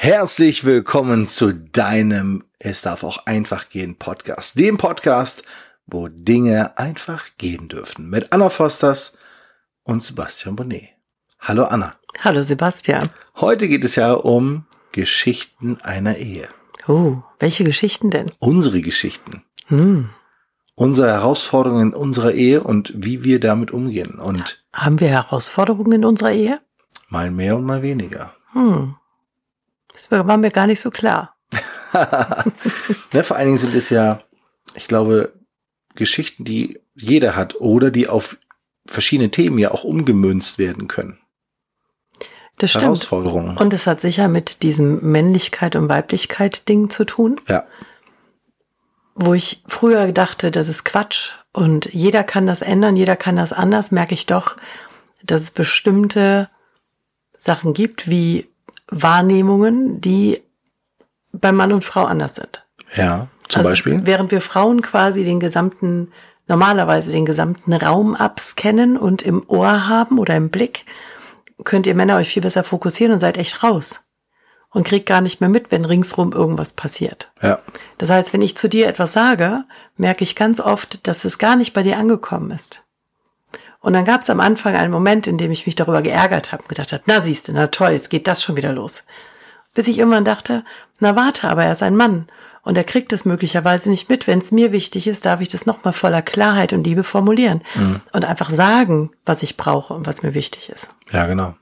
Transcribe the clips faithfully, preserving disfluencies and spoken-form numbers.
Herzlich willkommen zu deinem Es darf auch einfach gehen Podcast. Dem Podcast, wo Dinge einfach gehen dürfen. Mit Anna Fosters und Sebastian Bonnet. Hallo Anna. Hallo Sebastian. Heute geht es ja um Geschichten einer Ehe. Oh, welche Geschichten denn? Unsere Geschichten. Hm. Unsere Herausforderungen in unserer Ehe und wie wir damit umgehen. Und haben wir Herausforderungen in unserer Ehe? Mal mehr und mal weniger. Hm. Das war mir gar nicht so klar. ne, vor allen Dingen sind es ja, ich glaube, Geschichten, die jeder hat oder die auf verschiedene Themen ja auch umgemünzt werden können. Das stimmt. Herausforderungen. Und es hat sicher mit diesem Männlichkeit- und Weiblichkeit-Ding zu tun. Ja. Wo ich früher dachte, das ist Quatsch und jeder kann das ändern, jeder kann das anders, merke ich doch, dass es bestimmte Sachen gibt, wie Wahrnehmungen, die bei Mann und Frau anders sind. Ja, zum also, Beispiel? Während wir Frauen quasi den gesamten, normalerweise den gesamten Raum abscannen und im Ohr haben oder im Blick, könnt ihr Männer euch viel besser fokussieren und seid echt raus. Und kriegt gar nicht mehr mit, wenn ringsrum irgendwas passiert. Ja. Das heißt, wenn ich zu dir etwas sage, merke ich ganz oft, dass es gar nicht bei dir angekommen ist. Und dann gab es am Anfang einen Moment, in dem ich mich darüber geärgert habe und gedacht habe, na siehste, na toll, jetzt geht das schon wieder los. Bis ich irgendwann dachte, na warte, aber er ist ein Mann und er kriegt es möglicherweise nicht mit. Wenn es mir wichtig ist, darf ich das nochmal voller Klarheit und Liebe formulieren mhm. und einfach sagen, was ich brauche und was mir wichtig ist. Ja, genau.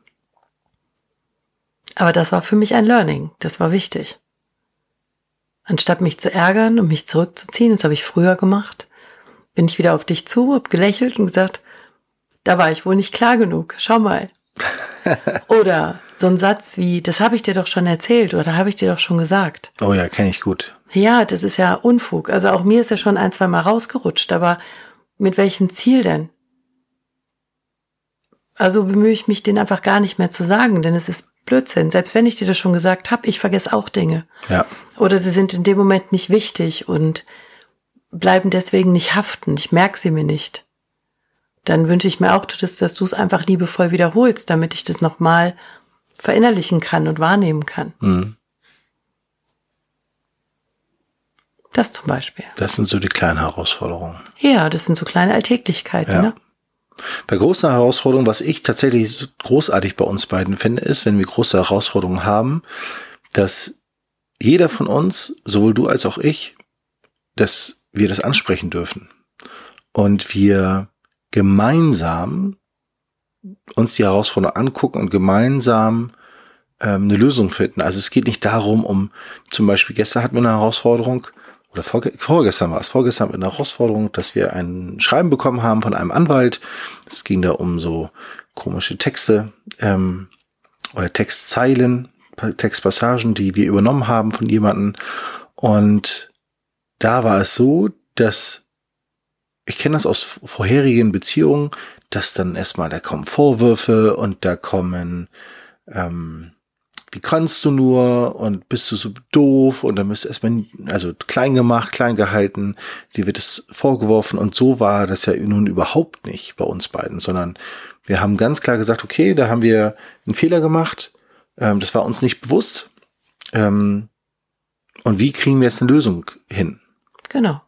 Aber das war für mich ein Learning, das war wichtig. Anstatt mich zu ärgern und mich zurückzuziehen, das habe ich früher gemacht, bin ich wieder auf dich zu, habe gelächelt und gesagt, da war ich wohl nicht klar genug, schau mal. Oder so ein Satz wie, das habe ich dir doch schon erzählt oder habe ich dir doch schon gesagt. Oh ja, kenne ich gut. Ja, das ist ja Unfug. Also auch mir ist ja schon ein, zwei Mal rausgerutscht, aber mit welchem Ziel denn? Also bemühe ich mich, den einfach gar nicht mehr zu sagen, denn es ist Blödsinn. Selbst wenn ich dir das schon gesagt habe, ich vergesse auch Dinge. Ja. Oder sie sind in dem Moment nicht wichtig und bleiben deswegen nicht haften. Ich merke sie mir nicht. Dann wünsche ich mir auch, dass, dass du es einfach liebevoll wiederholst, damit ich das nochmal verinnerlichen kann und wahrnehmen kann. Mhm. Das zum Beispiel. Das sind so die kleinen Herausforderungen. Ja, das sind so kleine Alltäglichkeiten, ja. ne? Bei großen Herausforderungen, was ich tatsächlich großartig bei uns beiden finde, ist, wenn wir große Herausforderungen haben, dass jeder von uns, sowohl du als auch ich, dass wir das ansprechen dürfen. Und wir gemeinsam uns die Herausforderung angucken und gemeinsam ähm, eine Lösung finden. Also es geht nicht darum, um zum Beispiel gestern hatten wir eine Herausforderung, oder vorge- vorgestern war es, vorgestern hatten wir eine Herausforderung, dass wir ein Schreiben bekommen haben von einem Anwalt. Es ging da um so komische Texte ähm, oder Textzeilen, Textpassagen, die wir übernommen haben von jemandem. Und da war es so, dass ich kenne das aus vorherigen Beziehungen, dass dann erstmal, da kommen Vorwürfe und da kommen, ähm, wie kannst du nur und bist du so doof und dann bist du erstmal, also klein gemacht, klein gehalten, dir wird es vorgeworfen und so war das ja nun überhaupt nicht bei uns beiden, sondern wir haben ganz klar gesagt, okay, da haben wir einen Fehler gemacht, ähm, das war uns nicht bewusst ähm, und wie kriegen wir jetzt eine Lösung hin? Genau.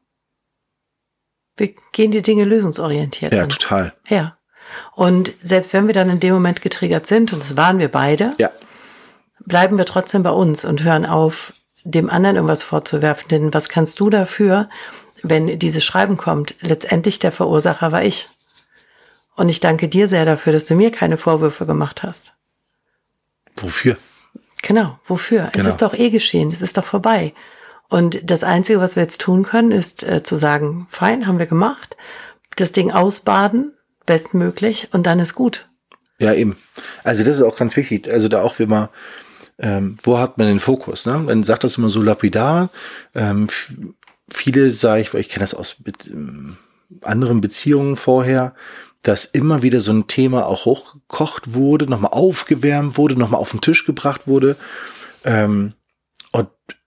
Wir gehen die Dinge lösungsorientiert ja, an. Ja, total. Ja. Und selbst wenn wir dann in dem Moment getriggert sind, und das waren wir beide, ja. bleiben wir trotzdem bei uns und hören auf, dem anderen irgendwas vorzuwerfen. Denn was kannst du dafür, wenn dieses Schreiben kommt? Letztendlich der Verursacher war ich. Und ich danke dir sehr dafür, dass du mir keine Vorwürfe gemacht hast. Wofür? Genau, wofür? Genau. Es ist doch eh geschehen, es ist doch vorbei. Und das Einzige, was wir jetzt tun können, ist äh, zu sagen, fein, haben wir gemacht, das Ding ausbaden, bestmöglich, und dann ist gut. Ja, eben. Also das ist auch ganz wichtig. Also da auch wie mal, ähm, wo hat man den Fokus? Ne? Man sagt das immer so lapidar. Ähm, f- viele, sage ich, weil ich kenne das aus Be- ähm, anderen Beziehungen vorher, dass immer wieder so ein Thema auch hochgekocht wurde, nochmal aufgewärmt wurde, nochmal auf den Tisch gebracht wurde. Ähm, und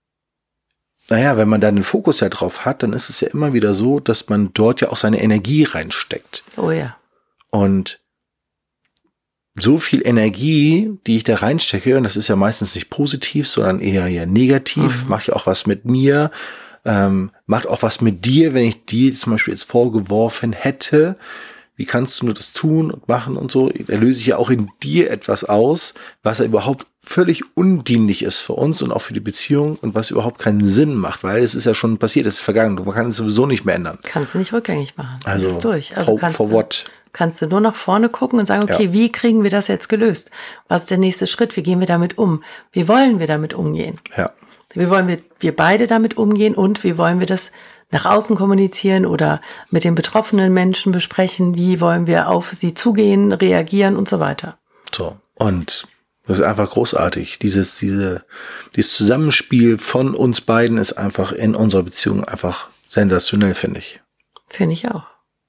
naja, wenn man da den Fokus ja drauf hat, dann ist es ja immer wieder so, dass man dort ja auch seine Energie reinsteckt. Oh ja. Und so viel Energie, die ich da reinstecke, und das ist ja meistens nicht positiv, sondern eher ja negativ, mhm. macht ja auch was mit mir, ähm, macht auch was mit dir, wenn ich dir zum Beispiel jetzt vorgeworfen hätte, wie kannst du nur das tun und machen und so, da löse ich ja auch in dir etwas aus, was ja überhaupt völlig undienlich ist für uns und auch für die Beziehung und was überhaupt keinen Sinn macht, weil es ist ja schon passiert, es ist vergangen, man kann es sowieso nicht mehr ändern. Kannst du nicht rückgängig machen, das also, ist durch. Also for, kannst for du, what? kannst du nur nach vorne gucken und sagen, okay, ja. wie kriegen wir das jetzt gelöst? Was ist der nächste Schritt? Wie gehen wir damit um? Wie wollen wir damit umgehen? Ja. Wie wollen wir, wir beide damit umgehen und wie wollen wir das nach außen kommunizieren oder mit den betroffenen Menschen besprechen? Wie wollen wir auf sie zugehen, reagieren und so weiter? So. Und das ist einfach großartig. Dieses, diese, dieses Zusammenspiel von uns beiden ist einfach in unserer Beziehung einfach sensationell, finde ich. Finde ich auch.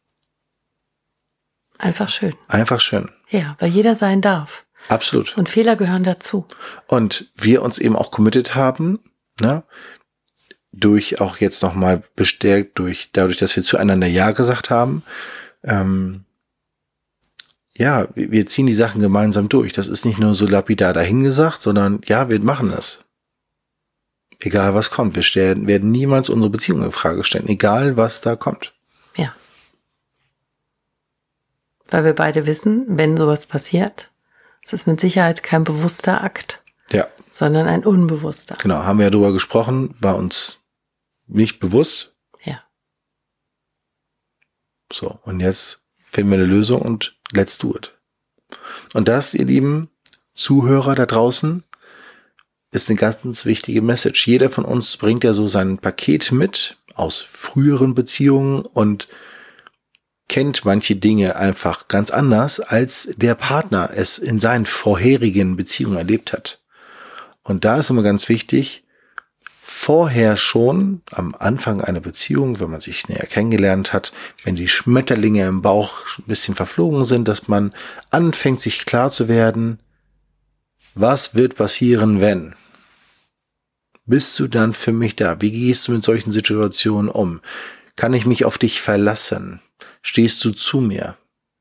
Einfach schön. Einfach schön. Ja, weil jeder sein darf. Absolut. Und Fehler gehören dazu. Und wir uns eben auch committed haben, ne? Durch auch jetzt nochmal bestärkt durch, dadurch, dass wir zueinander Ja gesagt haben, ähm, ja, wir ziehen die Sachen gemeinsam durch. Das ist nicht nur so lapidar dahingesagt, sondern ja, wir machen es. Egal was kommt. Wir stellen, werden niemals unsere Beziehung in Frage stellen, egal was da kommt. Ja. Weil wir beide wissen, wenn sowas passiert, es ist mit Sicherheit kein bewusster Akt. Ja. Sondern ein unbewusster. Genau, haben wir ja drüber gesprochen, war uns nicht bewusst. Ja. So, und jetzt finden wir eine Lösung und let's do it. Und das, ihr lieben Zuhörer da draußen, ist eine ganz wichtige Message. Jeder von uns bringt ja so sein Paket mit aus früheren Beziehungen und kennt manche Dinge einfach ganz anders, als der Partner es in seinen vorherigen Beziehungen erlebt hat. Und da ist immer ganz wichtig, vorher schon am Anfang einer Beziehung, wenn man sich näher kennengelernt hat, wenn die Schmetterlinge im Bauch ein bisschen verflogen sind, dass man anfängt, sich klar zu werden, was wird passieren, wenn? Bist du dann für mich da? Wie gehst du mit solchen Situationen um? Kann ich mich auf dich verlassen? Stehst du zu mir?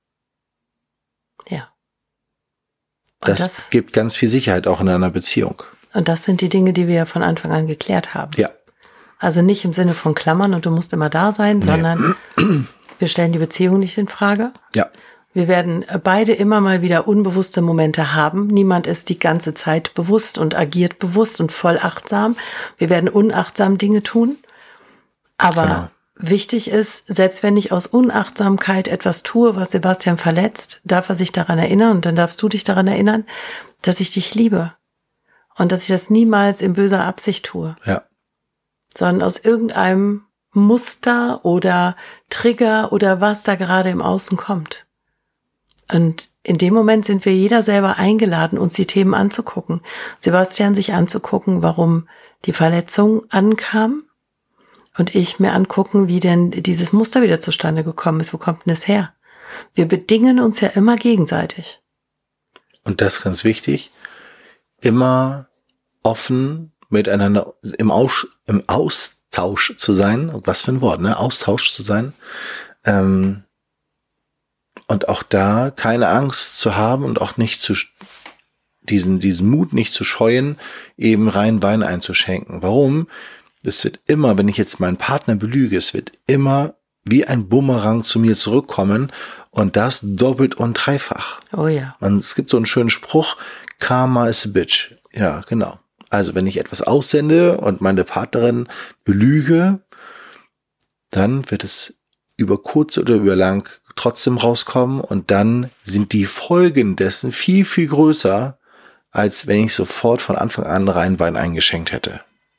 Ja. Das, das gibt ganz viel Sicherheit auch in einer Beziehung. Und das sind die Dinge, die wir ja von Anfang an geklärt haben. Ja. Also nicht im Sinne von Klammern und du musst immer da sein, nee. sondern wir stellen die Beziehung nicht in Frage. Ja. Wir werden beide immer mal wieder unbewusste Momente haben. Niemand ist die ganze Zeit bewusst und agiert bewusst und voll achtsam. Wir werden unachtsam Dinge tun. Aber genau. wichtig ist, selbst wenn ich aus Unachtsamkeit etwas tue, was Sebastian verletzt, darf er sich daran erinnern und dann darfst du dich daran erinnern, dass ich dich liebe. Und dass ich das niemals in böser Absicht tue. Ja. Sondern aus irgendeinem Muster oder Trigger oder was da gerade im Außen kommt. Und in dem Moment sind wir jeder selber eingeladen, uns die Themen anzugucken. Sebastian sich anzugucken, warum die Verletzung ankam. Und ich mir angucken, wie denn dieses Muster wieder zustande gekommen ist. Wo kommt denn das her? Wir bedingen uns ja immer gegenseitig. Und das ist ganz wichtig. Immer offen miteinander im, Aus, im Austausch zu sein. Und was für ein Wort, ne? Austausch zu sein. Ähm, und auch da keine Angst zu haben und auch nicht zu diesen, diesen Mut nicht zu scheuen, eben rein Wein einzuschenken. Warum? Es wird immer, wenn ich jetzt meinen Partner belüge, es wird immer wie ein Bumerang zu mir zurückkommen und das doppelt und dreifach. Oh ja. Und es gibt so einen schönen Spruch, Karma is a bitch. Ja, genau. Also wenn ich etwas aussende und meine Partnerin belüge, dann wird es über kurz oder über lang trotzdem rauskommen und dann sind die Folgen dessen viel, viel größer, als wenn ich sofort von Anfang an rein Wein eingeschenkt hätte.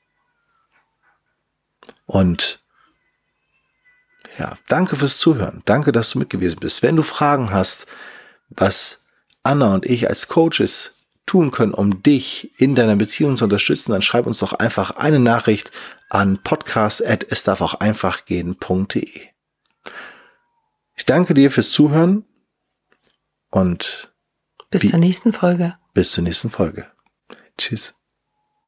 Und ja, danke fürs Zuhören. Danke, dass du mit gewesen bist. Wenn du Fragen hast, was Anna und ich als Coaches tun können, um dich in deiner Beziehung zu unterstützen, dann schreib uns doch einfach eine Nachricht an podcast at es darf auch einfach gehen punkt de. Ich danke dir fürs Zuhören und bis zur nächsten Folge. Bis zur nächsten Folge. Tschüss.